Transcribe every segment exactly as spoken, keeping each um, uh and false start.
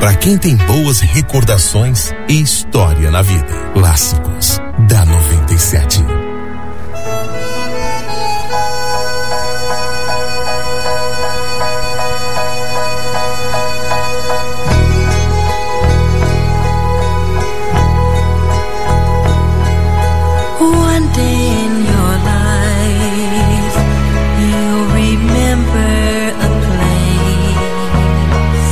para quem tem boas recordações e história na vida. Clássicos da noventa e sete. One day in your life, you'll remember a place,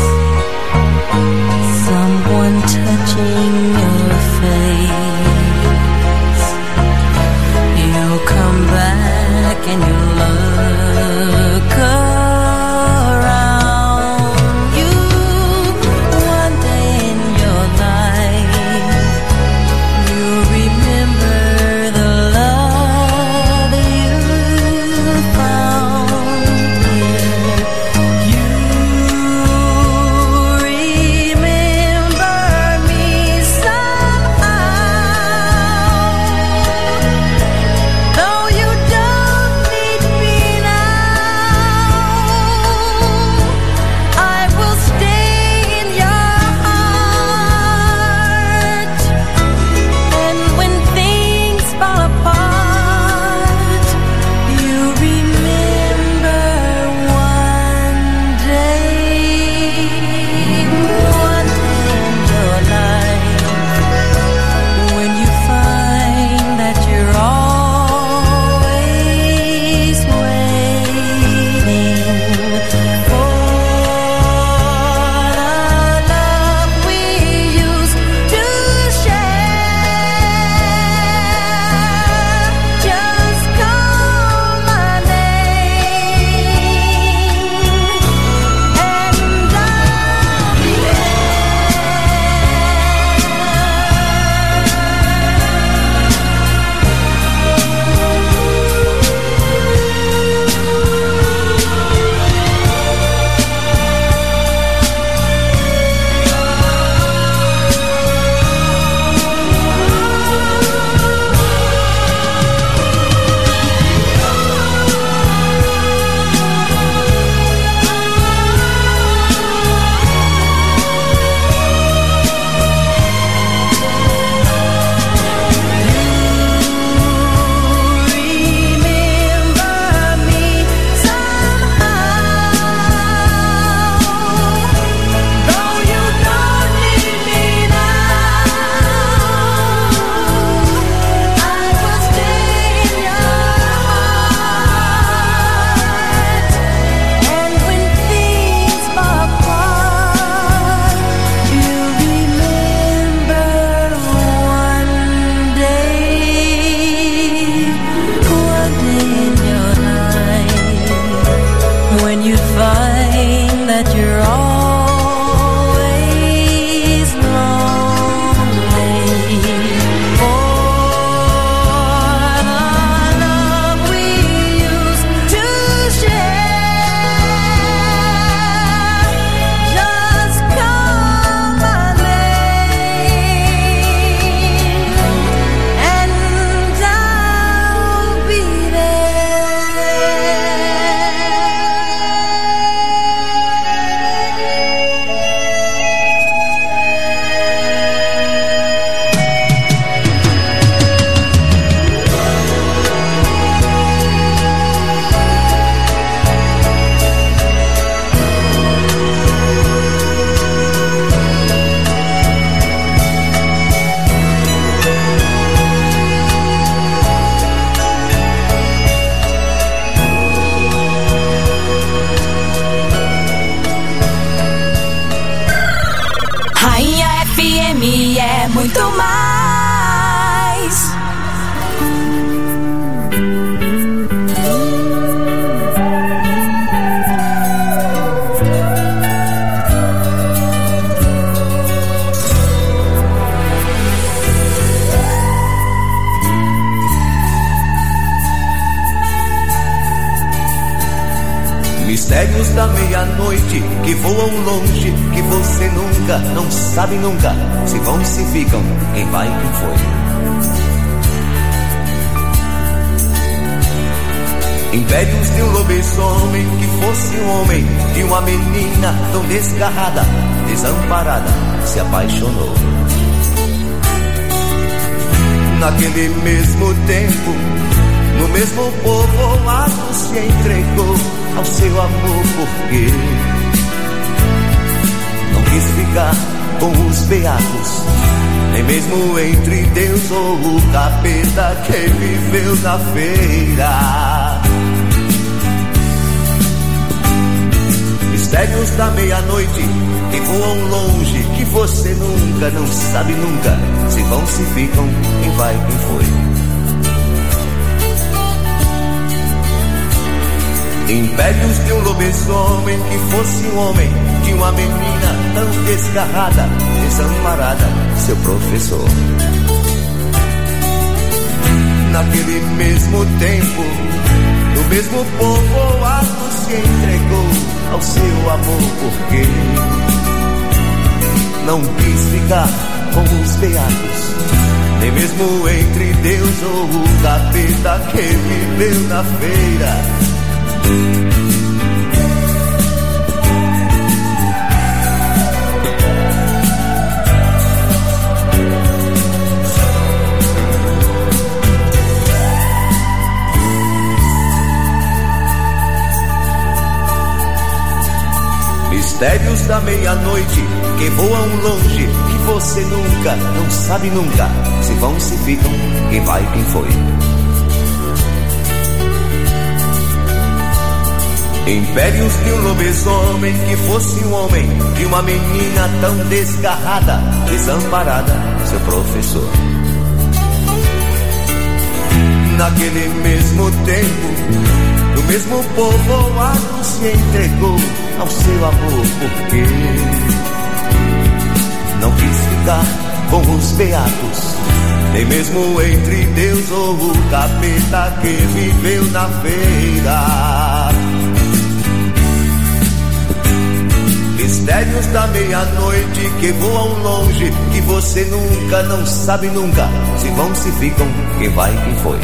someone touching your face. You'll come back and you'll look around you. One day in your life, you'll remember the love you found here. You remember me somehow, though you don't need me now. I will stay in your heart, and when things fall apart, you remember one day, one day in your life, when you find that you're always waiting for the love we used to share. Just call my name, and I'll be remember me somehow, though you don't need me now. I will stay in your heart, and when things fall apart, you remember one day, one day in your life, when you find that you're always lonely for the love we used to share. Just call my name, and I'll be Rainha F M é muito mais. Mistérios da meia-noite que voam longe, que você nunca, não sabe nunca, se vão e se ficam, quem vai e quem foi. Impérios de um lobisomem que fosse um homem, de uma menina tão desgarrada, desamparada, se apaixonou. Naquele mesmo tempo, no mesmo povoado, se entregou ao seu amor, porque não quis ficar com os beatos, nem mesmo entre Deus ou o capeta que viveu na feira. Mistérios da meia-noite que voam longe, que você nunca, não sabe nunca, se vão, se ficam, quem vai, quem foi. Impérios de um lobisomem que fosse um homem, de uma menina tão desgarrada, desamparada, seu professor. Naquele mesmo tempo, no mesmo povoado, se entregou ao seu amor, porque não quis ficar com os beatos, nem mesmo entre Deus ou o capeta que viveu na feira. Mistérios da meia-noite que voam longe, que você nunca, não sabe nunca, se vão, se ficam, quem vai, quem foi. Impérios de um lobisomem que fosse um homem, de uma menina tão desgarrada, desamparada, seu professor. Naquele mesmo tempo, no mesmo povoado, se entregou ao seu amor, porque não quis ficar com os beatos, nem mesmo entre Deus ou o capeta que viveu na feira. Mistérios da meia-noite que voam longe, que você nunca, não sabe nunca, se vão, se ficam, quem vai, quem foi.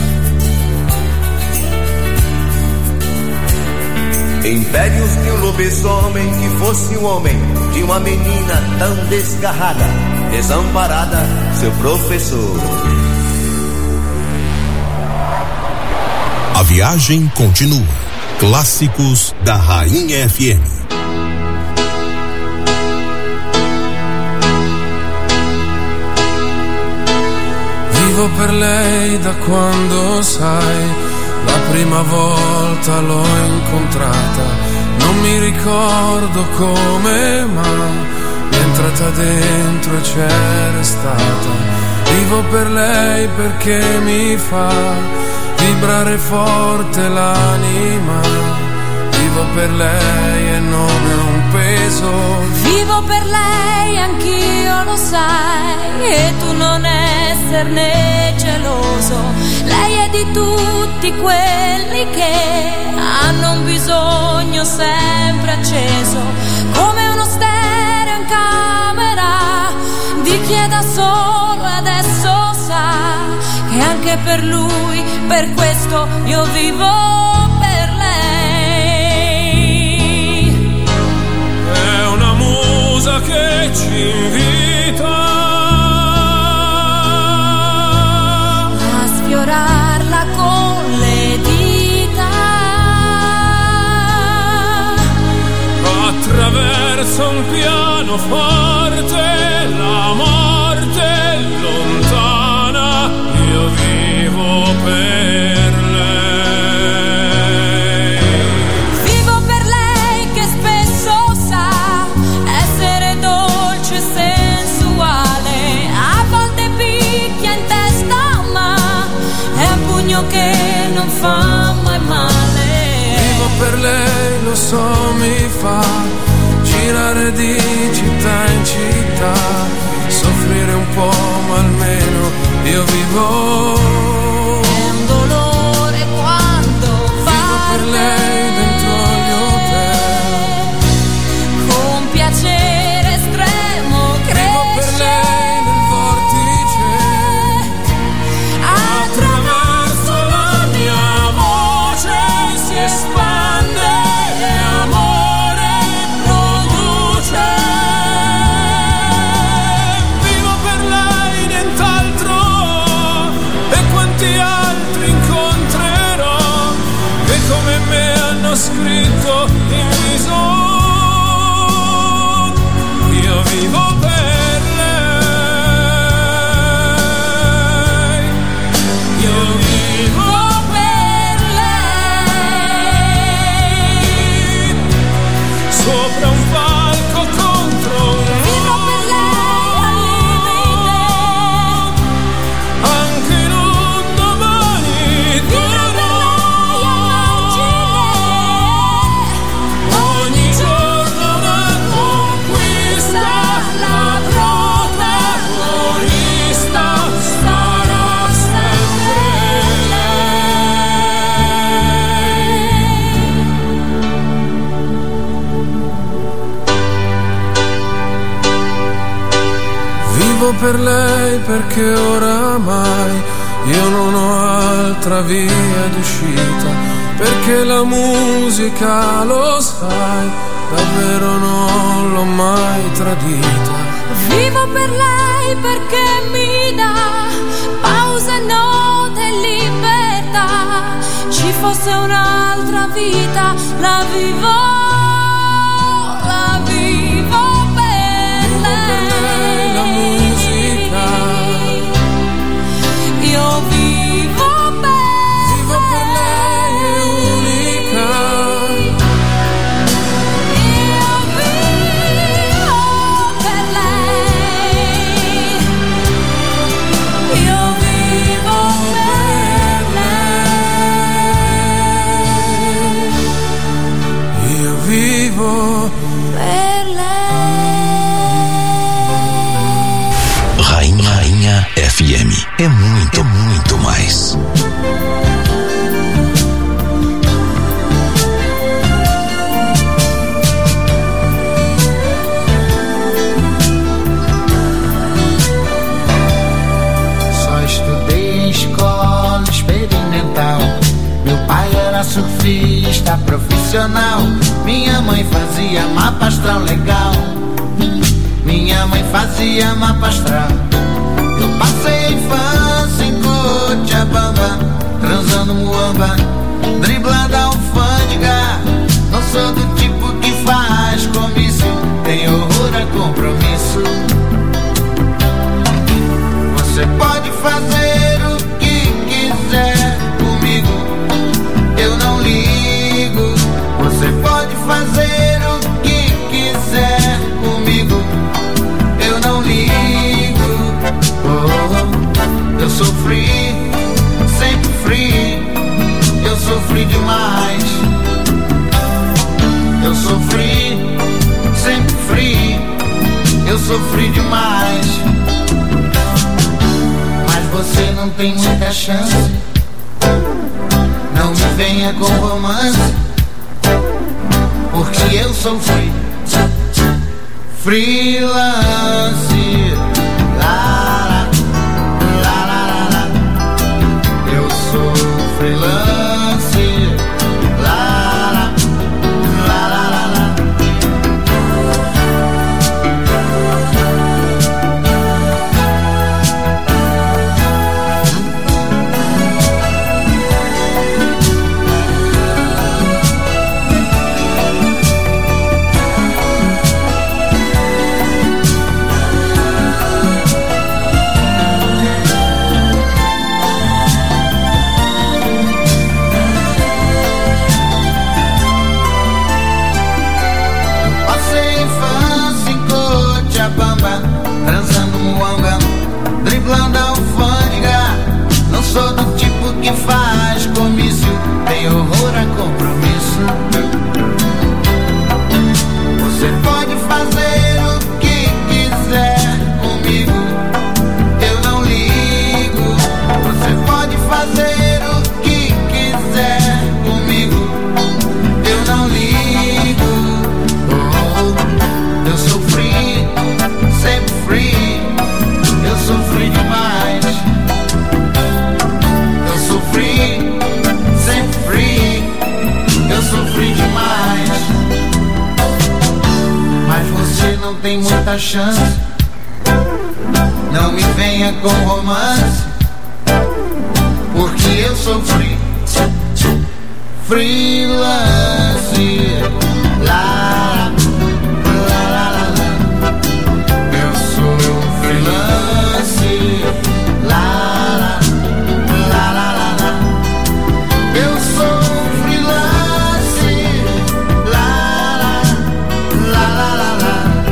Impérios de um lobisomem que fosse um homem, de uma menina tão desgarrada, desamparada, seu professor. A viagem continua. Clássicos da Rainha F M. Vivo per lei da quando, sai, la prima volta l'ho incontrata. Non mi ricordo come, ma mi è entrata dentro e c'era stata. Vivo per lei perché mi fa vibrare forte l'anima. Vivo per lei e non è un peso. Vivo per lei, anch'io lo sai, e tu non esserne geloso. Lei è di tutti quelli che hanno un bisogno sempre acceso, come uno stereo in camera di chi è da solo e adesso sa che anche per lui, per questo io vivo per lei. È una musa che ci invita a sfiorarla con le dita attraverso un pianoforte, la morte è lontana, io vivo per lei. Vivo per lei che spesso sa essere dolce e sensuale, a volte picchia in testa ma è un pugno che non fa mai male. Vivo per lei, lo so, mi fa girare di città in città, soffrire un po' ma almeno io vivo. È un dolore quando va vivo per lei dentro agli hotel, con piacere estremo cresce. Vivo per lei nel vortice, attraverso la mia voce. Vivo per lei perché oramai io non ho altra via d'uscita, perché la musica, lo sai, davvero non l'ho mai tradita. Vivo per lei perché mi dà pause, note e libertà. Ci fosse un'altra vita, la vivo, la vivo per Vivo lei. per lei la musica. Io vivo per Vivo per lei, è unica. Io vivo per lei. Io vivo per lei. Io vivo Per lei. Rainha, Rainha F M. É muito, muito mais. Só estudei em escola experimental. Meu pai era surfista profissional. Minha mãe fazia mapa astral legal. Minha mãe fazia mapa astral. Eu passei a infância em Cochabamba, transando muamba, driblando a alfândega. Não sou do tipo que faz comício, tem horror a compromisso. Você pode fazer o que quiser comigo, eu não ligo. Você pode fazer o que quiser comigo, eu não ligo. Oh, eu sou free, sempre free. Eu sofri demais. Eu sou free, sempre free. Eu sofri demais. Mas você não tem muita chance. Não me venha com romance, porque eu sou free, freelance. La, la, la, la, la. Eu sou freelance. La, la, la, la, la, la. Transando muamba, driblando a alfândega. Não sou do tipo que faz comício, tem horror a compromisso. Você pode fazer o que quiser comigo, eu não ligo. Você pode fazer o que quiser comigo, eu não ligo. Oh, eu sou free, sempre free. Eu sofri demais. Eu sofri, sempre free. Eu sofri demais. Mas você não tem muita chance. Não me venha com romance, porque eu sou free, freelance. Lá, freelance. La, la, la, la, la. Eu sou freelance. La, la, la, la, la.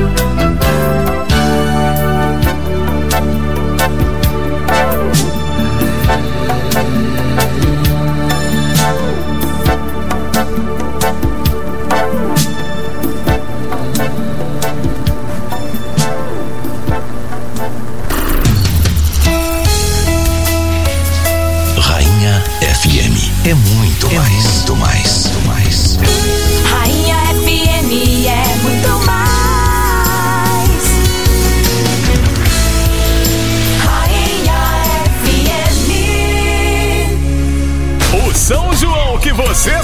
É muito é mais, muito mais, muito mais. Rainha F M é muito mais.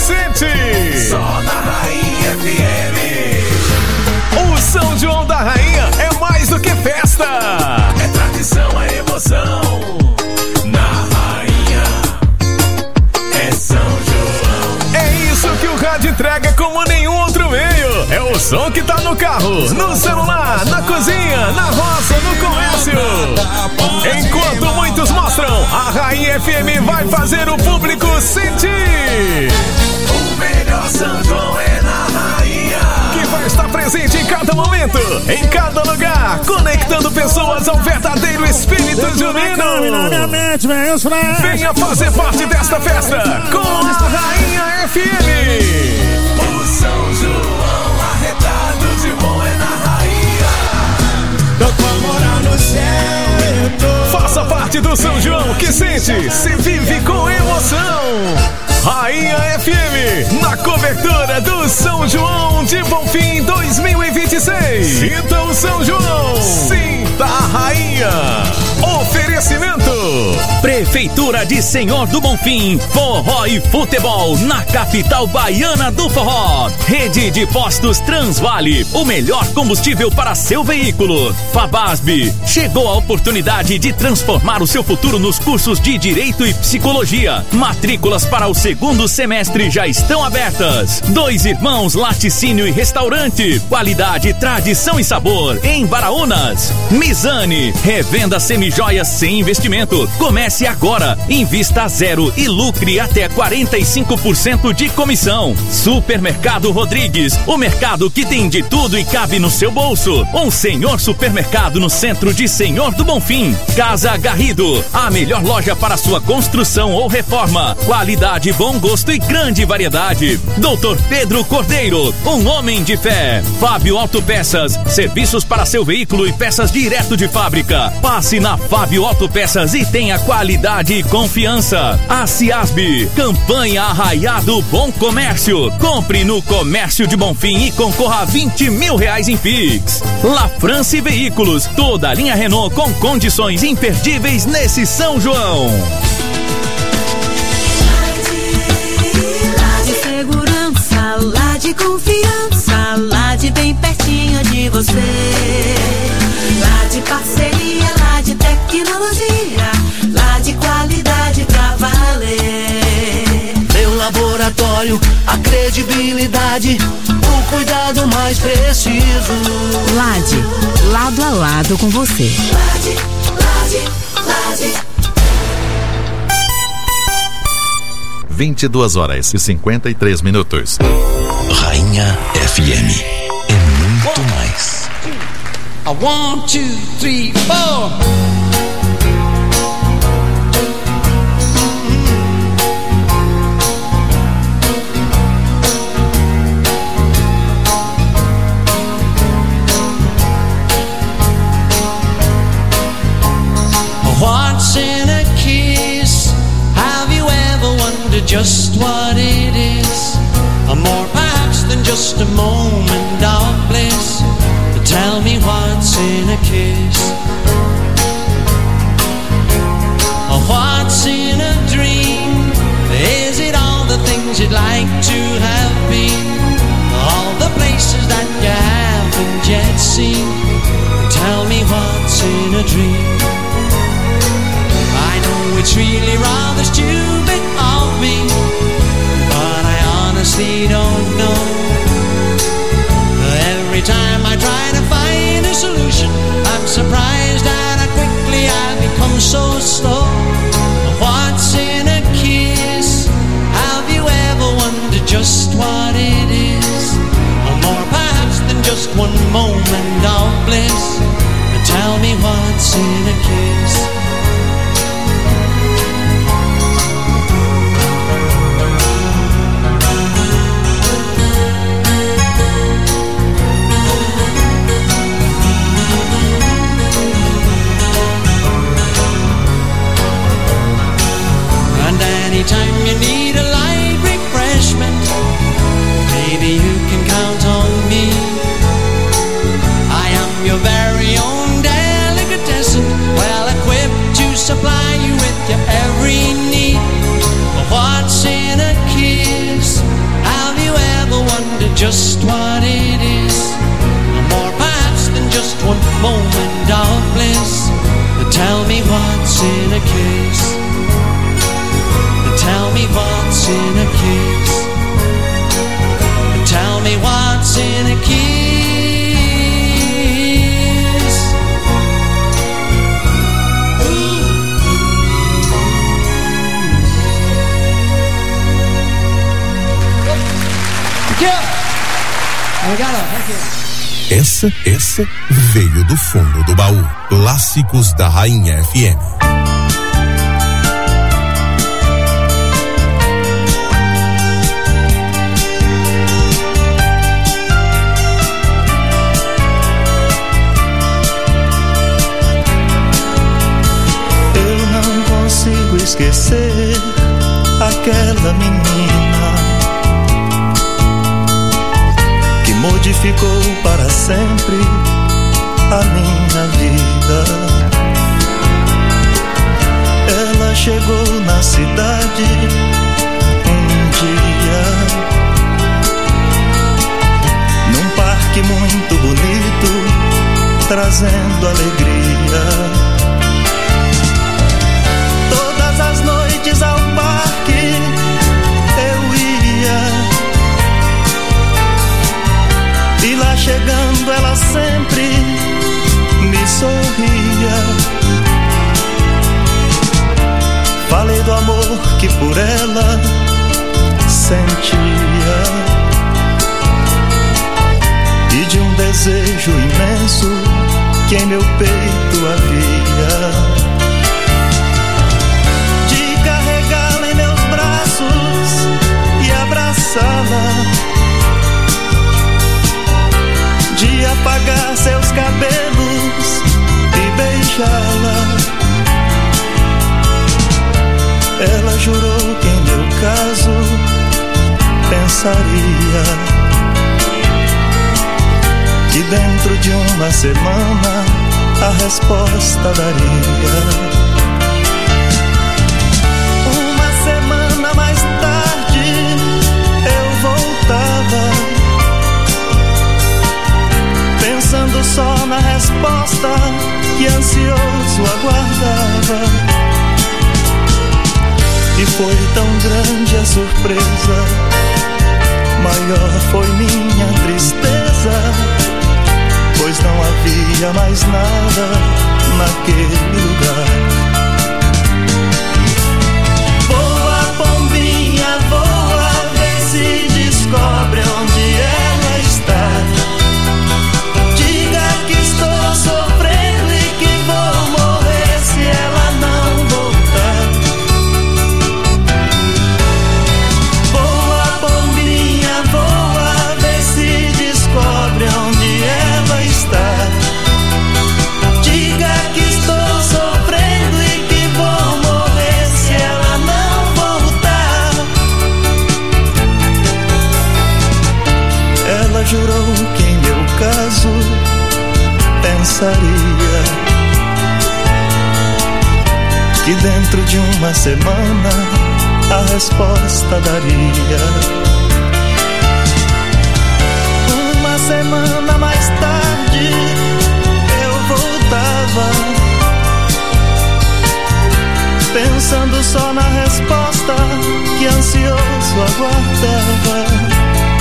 sente. Só na Rainha F M. O São João da Rainha é mais do que festa. É tradição, é emoção. Na Rainha é São João. É isso que o rádio entrega como nenhum outro meio. É o som que tá no carro, no celular, na cozinha, na roça, no comércio. Enquanto muitos mostram, a Rainha F M vai fazer o público sentir. O melhor São João é na Rainha, que vai estar presente em cada momento, em cada lugar, conectando pessoas ao verdadeiro espírito junino. Venha fazer parte desta festa com a Rainha F M. o São João arretado de bom é na Rainha. Eu vou morar no céu, eu tô... Faça parte do São João que sente, se vive com emoção. Rainha F M, na cobertura do São João de Bonfim dois mil e vinte e seis. Sinta o São João, sinta a Rainha. Oferecimento: Prefeitura de Senhor do Bonfim, forró e futebol na capital baiana do forró. Rede de postos Transvale, o melhor combustível para seu veículo. Fabasb, chegou a oportunidade de transformar o seu futuro nos cursos de Direito e Psicologia. Matrículas para o segundo semestre já estão abertas. Dois Irmãos Laticínio e Restaurante, qualidade, tradição e sabor em Baraúnas. Mizane, revenda semijoias sem investimento. Comece agora, invista a zero e lucre até quarenta e cinco por cento de comissão. Supermercado Rodrigues, o mercado que tem de tudo e cabe no seu bolso. Um senhor supermercado no centro de Senhor do Bonfim. Casa Garrido, a melhor loja para sua construção ou reforma. Qualidade, bom gosto e grande variedade. Doutor Pedro Cordeiro, um homem de fé. Fábio Autopeças, serviços para seu veículo e peças direto de fábrica. Passe na Fábio Autopeças e tenha qualidade e confiança. A Ciasb, campanha Arraiado Bom Comércio. Compre no Comércio de Bonfim e concorra a vinte mil reais em Pix. La France Veículos, toda a linha Renault com condições imperdíveis nesse São João. Lá de segurança, lá de confiança, lá de bem pertinho de você. Lá de parceria, lá de tecnologia, lá de qualidade pra valer. Meu laboratório, a credibilidade, o cuidado mais preciso. Lade, lado a lado com você. Lade, Lade, Lade. vinte e duas horas e cinquenta e três minutos. Rainha F M é muito mais. A one, two, three, four. What's in a kiss? Have you ever wondered just what it is? More perhaps than just a moment of bliss. Tell me what's in a kiss. What's in a dream? Is it all the things you'd like to have been? All the places that you haven't yet seen? Tell me what's in a dream. I know it's really rather stupid of me, but I honestly don't know. Every time I try to find a solution, I'm surprised at how quickly I become so slow. What's in a kiss? Have you ever wondered just what it is? Or more perhaps than just one moment of bliss. Tell me what's in a kiss. Thank you. Obrigado, thank you. Essa, essa veio do fundo do baú. Clássicos da Rainha F M. Eu não consigo esquecer aquela menina que modificou para sempre a minha vida. Ela chegou na cidade um dia, num parque muito bonito, trazendo alegria. Todas as noites ao parque eu ia, e lá chegando ela sempre me sorria. Falei do amor que por ela sentia e de um desejo imenso que em meu peito havia, de carregá-la em meus braços e abraçá-la, de apagar seus cabelos e beijá-la. Ela jurou que em meu caso pensaria, que dentro de uma semana a resposta daria. Uma semana mais tarde eu voltava, pensando só na resposta que ansioso aguardava. E foi tão grande a surpresa, maior foi minha tristeza, pois não havia mais nada naquele lugar. Voa, pombinha, voa, vê se descobre onde ela está. Diga que estou sofrendo e que vou morrer se ela não voltar. Voa, pombinha, voa, vê se descobre onde ela está. Diga que estou sofrendo e que vou morrer se ela não voltar. Ela jurou que em meu caso pensaria, que dentro de uma semana a resposta daria. Uma semana mais tarde eu voltava, pensando só na resposta que ansioso aguardava.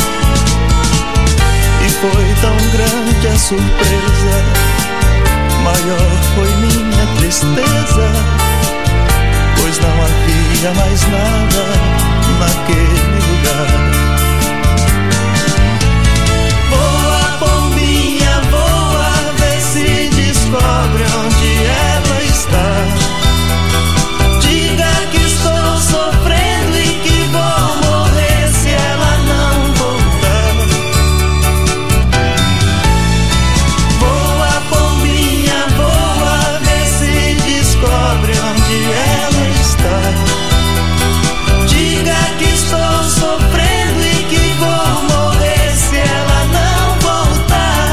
E foi tão grande a surpresa, maior foi minha tristeza, pois não havia mais nada naquele lugar. Voa, pombinha, voa, vê se descobre onde ela está. Diga que estou sofrendo e que vou morrer se ela não voltar. Voa, pombinha, voa, vê se descobre onde ela está. Diga que estou sofrendo e que vou morrer se ela não voltar.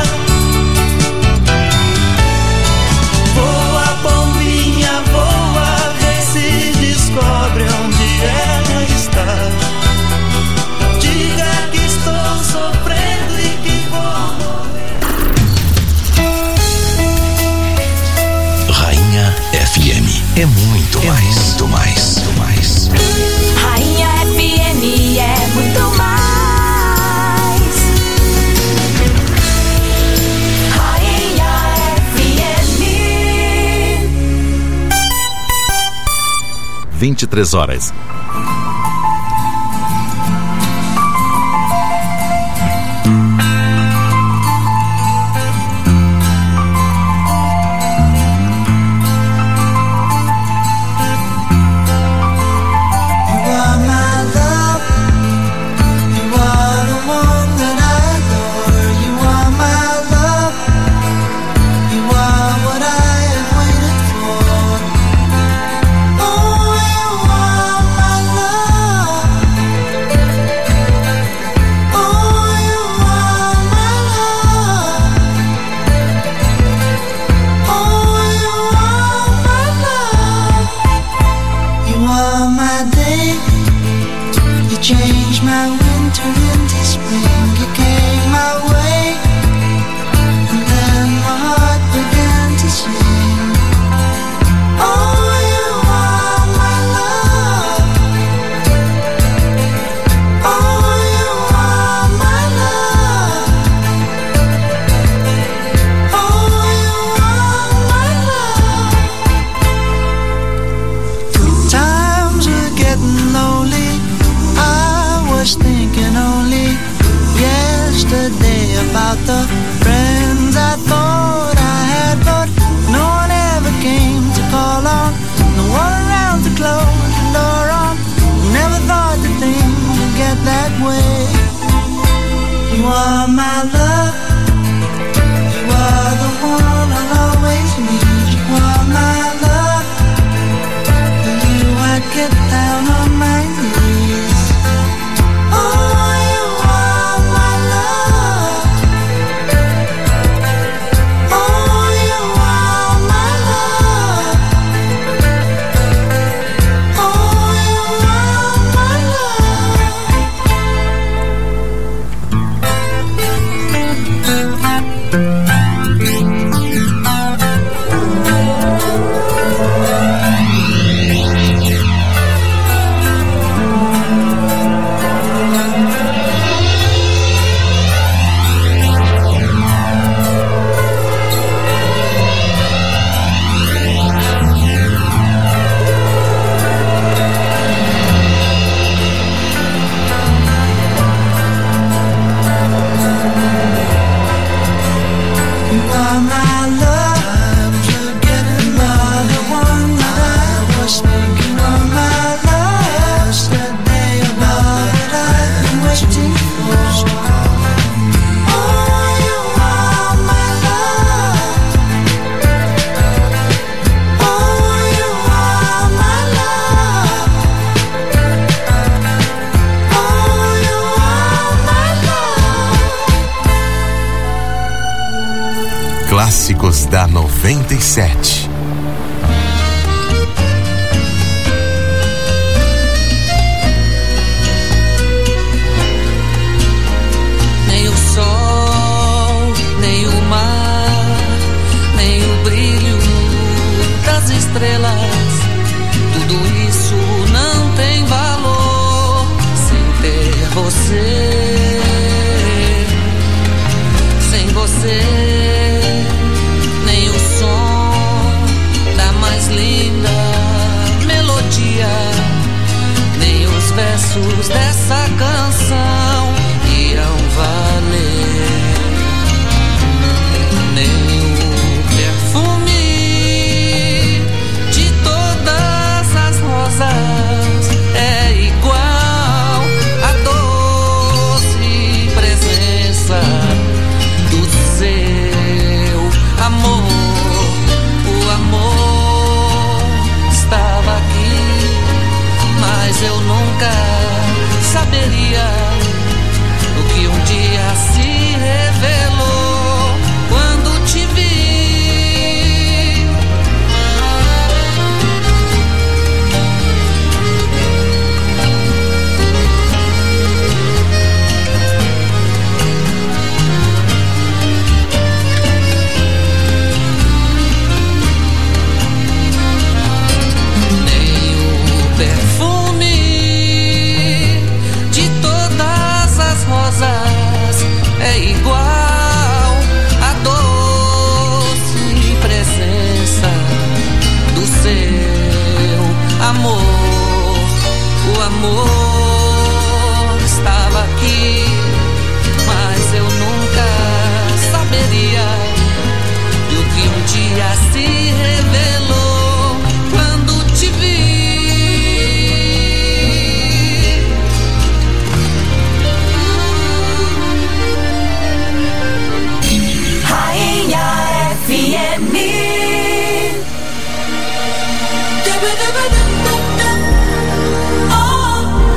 Voa, pombinha, voa, vê se descobre onde ela está. Diga que estou sofrendo e que vou morrer. Rainha F M é muito mais, muito mais, muito mais. Rainha F M é muito mais. Rainha F M. vinte e três horas. Friends I thought I had, but no one ever came to call on. No one around to close the door on. Never thought that things would get that way. You are my love. You are the one I'll always need. You are my love. For you I'd get down on my knees. Oh, you are my love. Oh, you are my love. Oh, you are my Clássicos da noventa e sete. Nem o sol, nem o mar, nem o brilho das estrelas, tudo isso não tem valor sem ter você, sem você. Linda melodia, nem os versos dessa canção irão valer, nem o perfume de todas as rosas é igual à doce presença do seu amor, o amor. Mas eu nunca saberia o que um dia se revelou quando te vi. É igual à doce presença do seu amor. O amor estava aqui, mas eu nunca saberia do que um dia se revelou quando te vi. F M. Oh.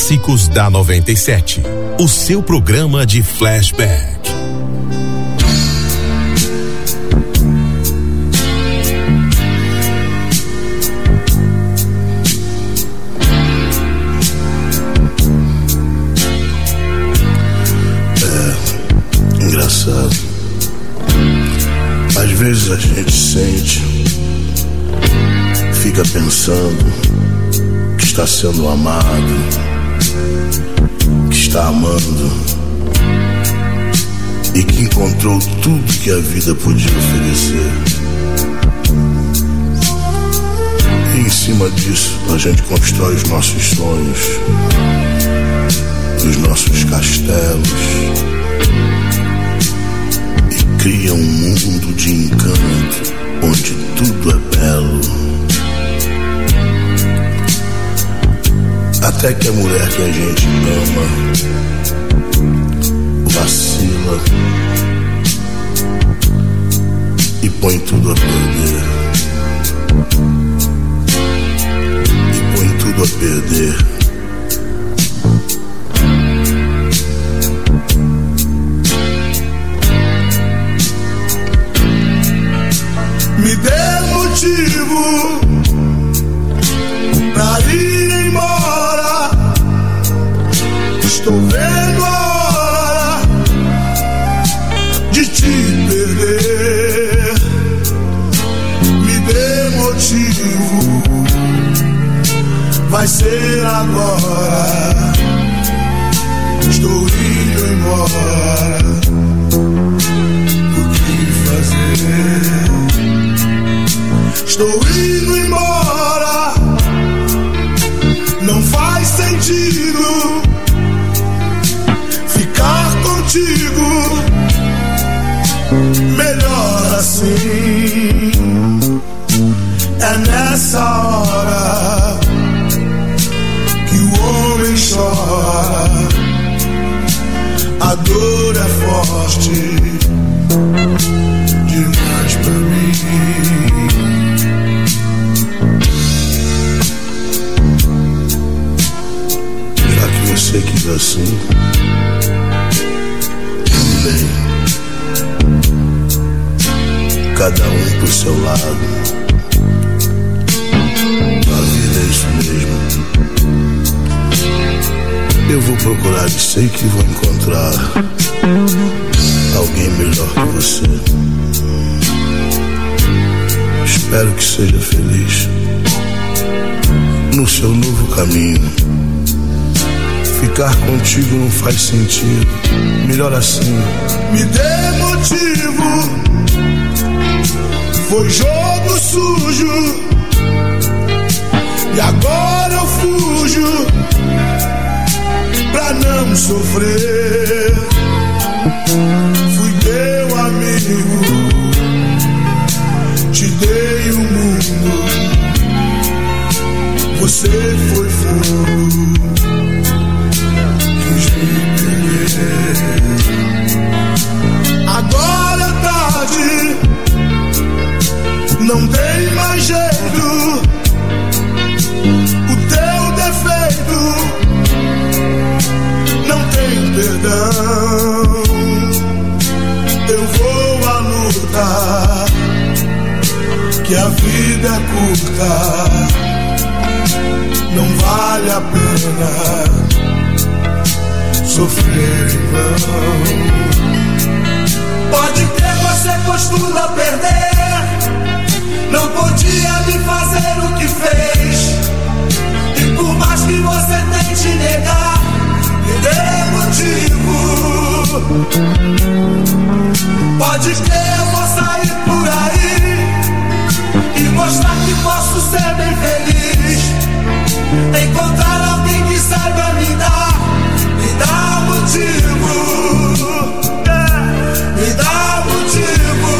Clássicos da noventa e sete. O seu programa de flashback. É engraçado. Às vezes a gente sente, fica pensando que está sendo amado, que está amando e que encontrou tudo que a vida podia oferecer. E em cima disso a gente constrói os nossos sonhos, os nossos castelos e cria um mundo de encanto onde tudo é belo. Até que a mulher que a gente ama vacila e põe tudo a perder. E põe tudo a perder. Me dê motivo pra ir embora. Estou vendo a hora de te perder. Me dê motivo, vai ser agora. Estou indo embora. O que fazer? Estou indo embora. Não faz sentido ficar contigo. Melhor assim. É nessa hora que o homem chora. A dor é forte demais pra mim. Você quis assim, tudo bem. Cada um pro seu lado. A vida é isso mesmo. Eu vou procurar e sei que vou encontrar alguém melhor que você. Espero que seja feliz no seu novo caminho. Ficar contigo não faz sentido. Melhor assim. Me dê motivo. Foi jogo sujo e agora eu fujo pra não sofrer. Fui teu amigo, te dei o mundo. Você foi fogo, agora é tarde, não tem mais jeito. O teu defeito não tem perdão. Eu vou à luta, que a vida é curta. Não vale a pena sofrer em vão. Pode ter, você costuma perder. Não podia me fazer o que fez. E por mais que você tente negar, me dê motivo. Pode ter, eu vou sair por aí e mostrar que posso ser bem feliz. Encontrar alguém que saiba me dar. Me dá motivo, me dá motivo,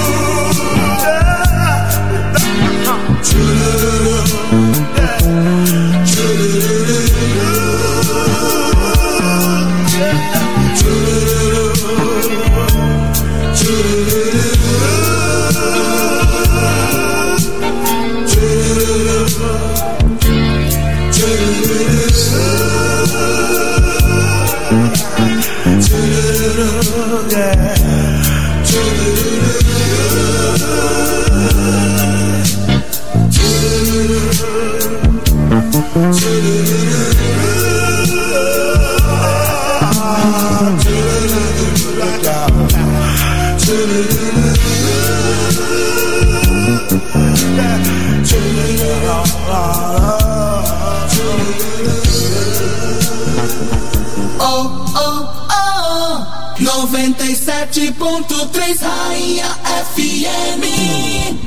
Oh, oh, oh, noventa e sete ponto três Rainha F M.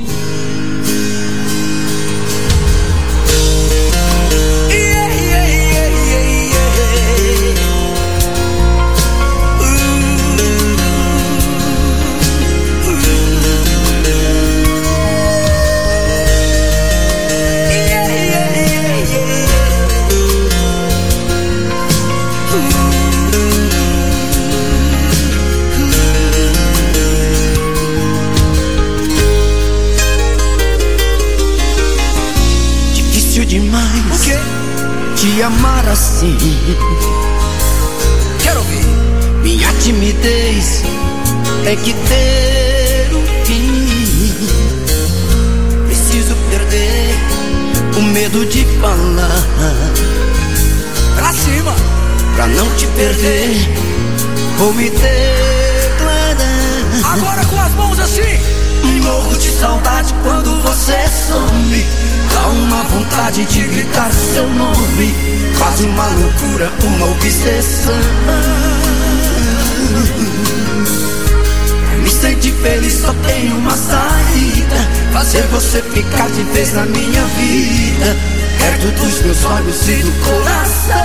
Demais. O quê? Te amar assim. Quero ouvir. Minha timidez tem que ter um fim. Preciso perder o medo de falar. Pra cima. Pra não te perder, vou me declarar. Agora com as mãos assim. Morro de saudade quando você some. Dá uma vontade de gritar seu nome. Quase uma loucura, uma obsessão. Me sentir feliz só tem uma saída: fazer você ficar de vez na minha vida, perto dos meus olhos e do coração.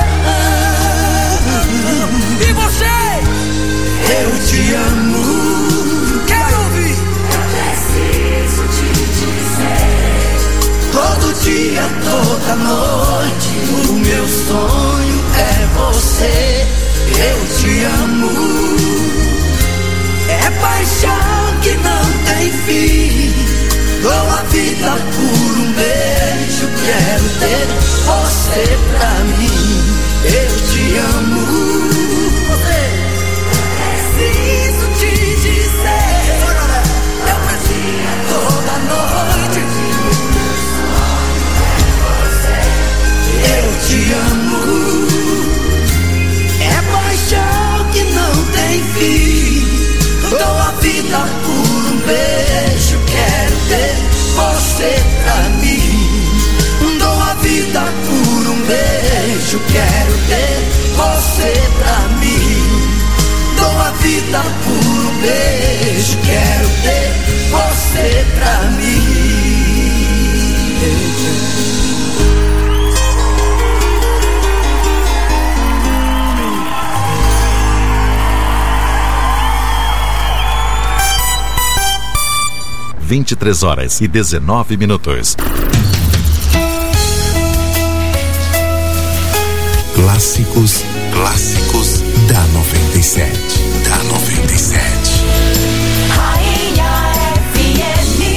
E você? Eu te amo. Quero ouvir. Eu preciso te dizer. Todo dia, toda noite, o meu sonho é você. Eu te amo. É paixão que não tem fim. Dou a vida por um beijo. Quero ter você pra mim. Eu te amo. Preciso te dizer. Eu preciso toda noite. Eu te amo. É paixão que não tem fim. Dou a vida por um beijo. Quero ter você pra mim. Dou a vida por um beijo. Quero ter você pra mim. Dou a vida por um beijo. Quero ter você pra mim. vinte e três horas e dezenove minutos. Clássicos, clássicos da noventa e sete. Da noventa e sete. Rainha F M.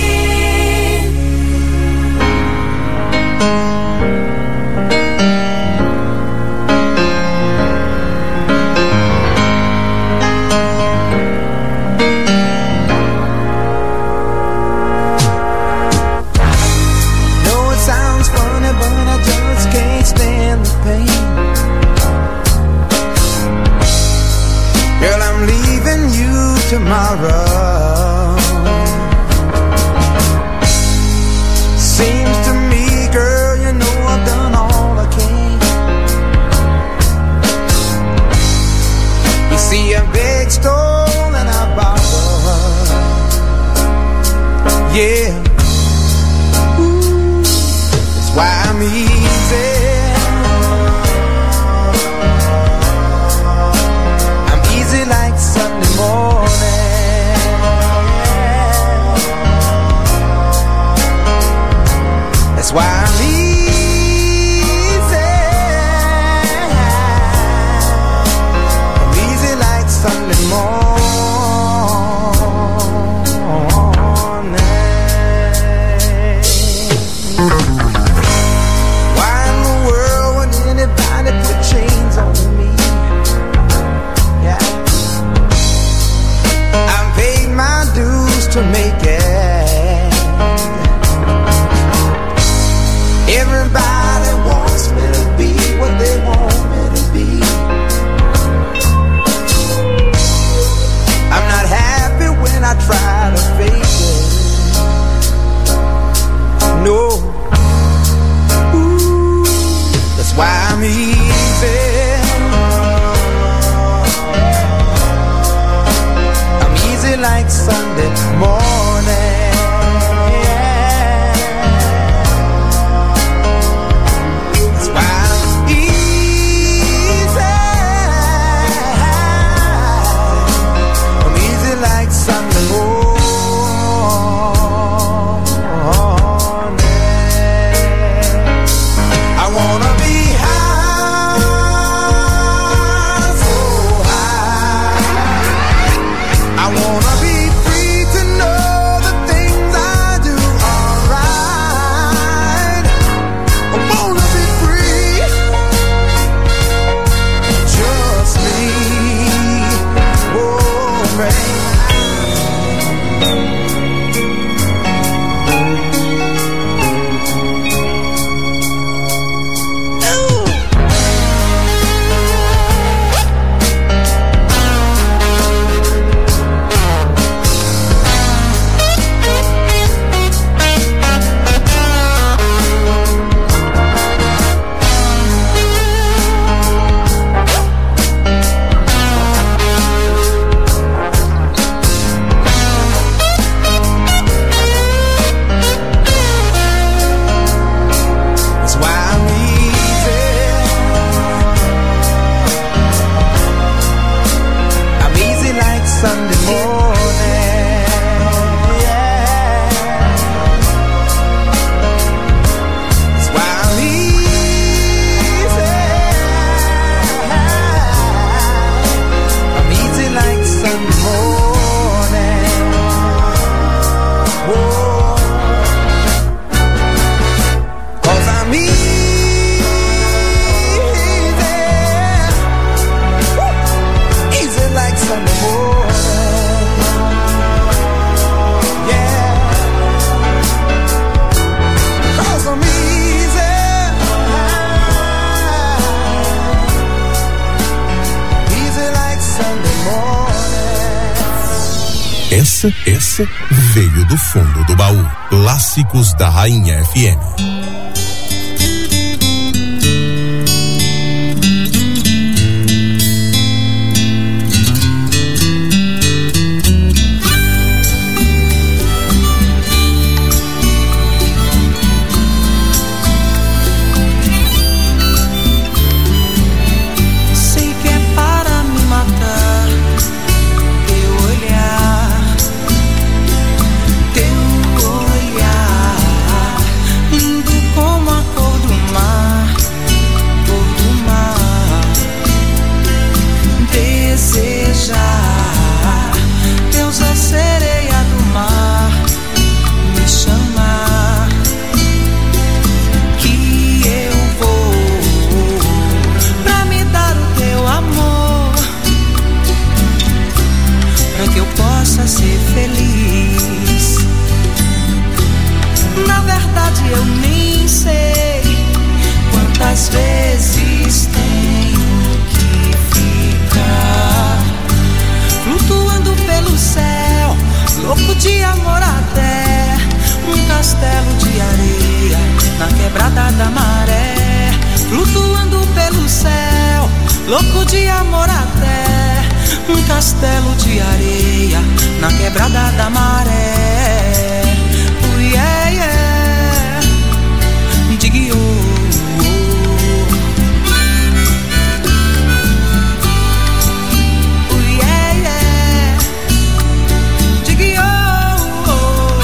Tomorrow seems to me, girl, you know I've done all I can. You see a big stone and I borrow. Yeah, ooh, that's why I'm easy. I'm easy like Sunday morning. That's why I'm easy. I'm easy like Sunday morning. Why in the world would anybody put chains on me? Yeah, I've paid my dues to make it. Everybody wants me I'm easy. I'm easy like Sunday morning. That's why I'm easy. I'm easy like Sunday morning. Essa, essa veio do fundo do baú. Clássicos da Rainha F M. Louco de amor até um castelo de areia na quebrada da maré. Oh, yeah, yeah. Digue, oh, oh. Oh, yeah, yeah. Digue, oh, oh.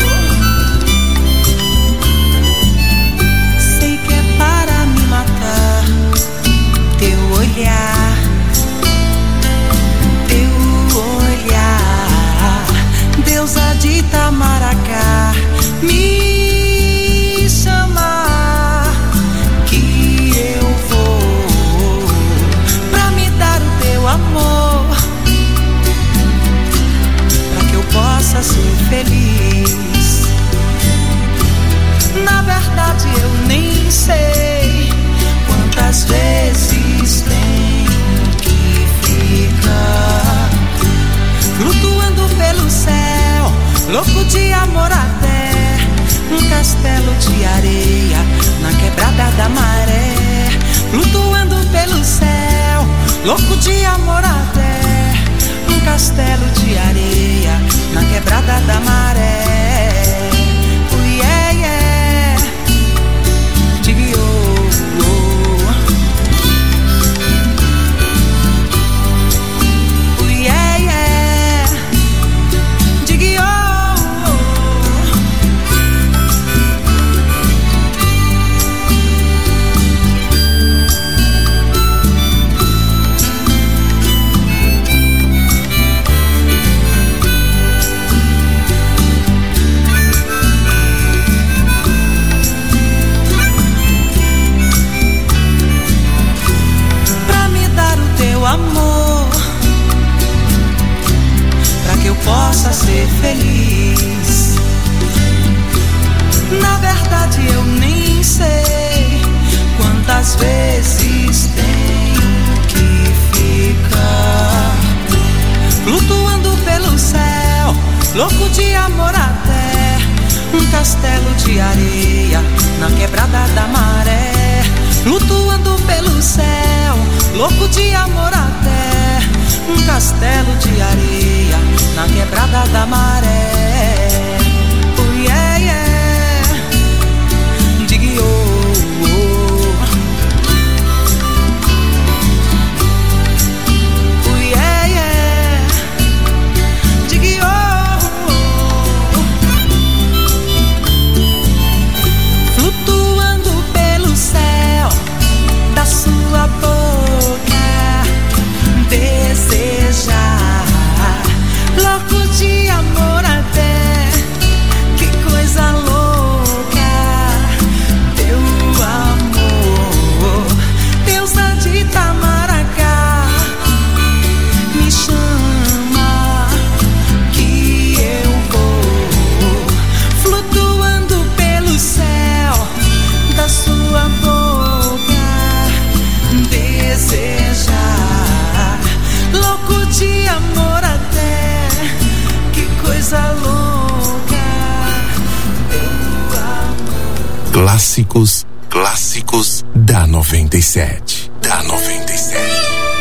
Sei que é para me matar teu olhar. Deusa de Itamaracá, me chamar que eu vou pra me dar o teu amor, pra que eu possa ser feliz. Na verdade eu nem sei quantas vezes tenho que ficar flutuando pelo céu, louco de amor até um castelo de areia na quebrada da maré, flutuando louco de amor até um castelo de areia na quebrada da maré. Oh yeah, yeah, digue oh, oh. Oh yeah, yeah, digue oh, oh. Amor, pra que eu possa ser feliz. Na verdade eu nem sei quantas vezes tenho que ficar flutuando pelo céu, louco de amor até um castelo de areia na quebrada da maré. Flutuando pelo céu, louco de amor até um castelo de areia na quebrada da maré. Oh yeah, yeah, digue oh, oh. Oh yeah, yeah, digue oh, oh. Flutuando pelo céu da sua boca, desejar, louco de amor até, que coisa louca, teu amor, deusa de Itamaracá, me chama que eu vou, flutuando pelo céu da sua boca, desejar, louco de amor até, que coisa louca, teu amor. Clássicos, clássicos da noventa e sete, da noventa e sete.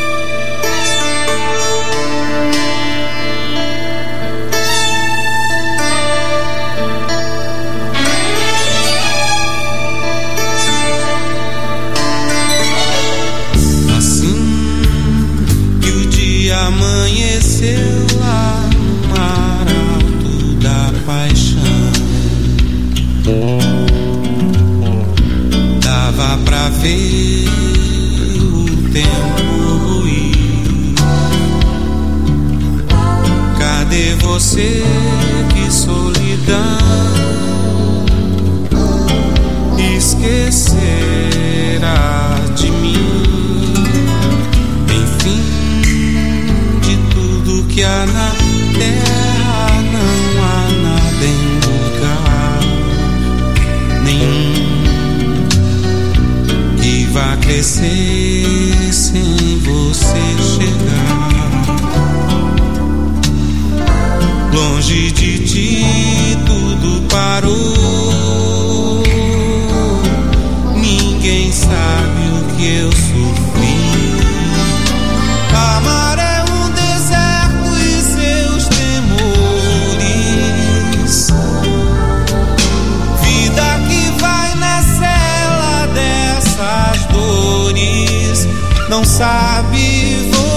Amanheceu lá no mar alto da paixão, dava pra ver o tempo ruir. Cadê você, que solidão, esquecerá de mim? Enfim, que há na terra não há nada em lugar nenhum que vá crescer sem você chegar. Longe de ti tudo parou, ninguém sabe o que eu sofri. Amar é um deserto e seus temores, vida que vai na cela dessas dores, não sabe você.